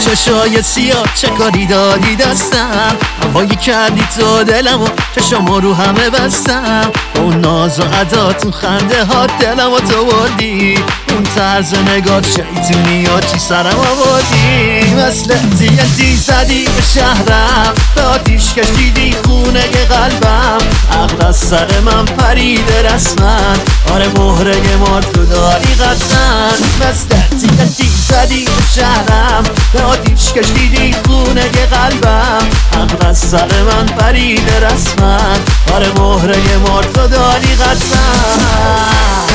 چشای سیاه چه کاری دادی دستم، هوایی کردی تو دلمو چشامو رو همه بستم. اون ناز و عداتون خنده ها دلمو تو بردی، اون طرز نگات شیطونی ها چی سرم آوردی. مثل TNT زدی به شهرم، به آتیش کشیدی خونه قلبم. عقل از سر من پریده رسمن، آره مهره مار تو داری قطعا. مثل TNT زدی به شهرم، به آتیش کشیدی خونه قلبم. عقل از سر من پریده رسمن، آره مهره مار تو داری قطعا.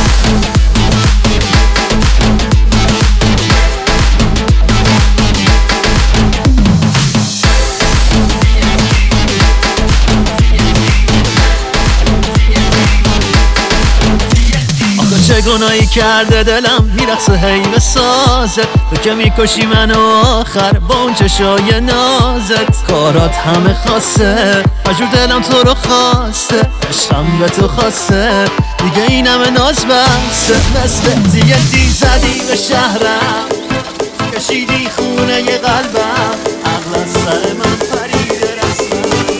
چه گناهی کرده دلم میرقصه هی به سازت، تو که میکشی منو آخر با اون چشای نازت. کارات همه خاصه مجبور دلم تو رو خواسته، عشقم به تو خواسته دیگه این همه ناز بسته. مثل TNT زدی به شهرم، کشیدی خونه قلبم. عقل از سر من پریده رسمن.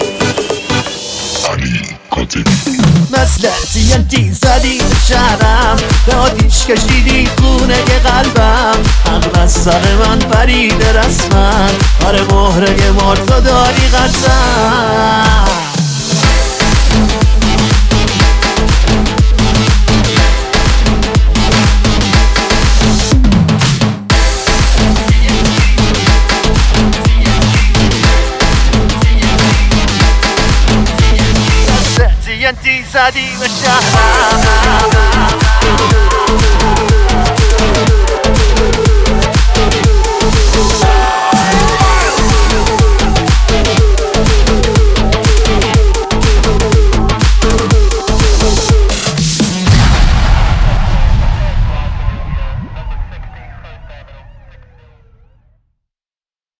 مثل TNT زدی به شهرم، به آتیش کشیدی خونه قلبم. عقل از سر من پریده رسمن، آره مهره مار تو داری قطعا. TNT زدی به شهرم.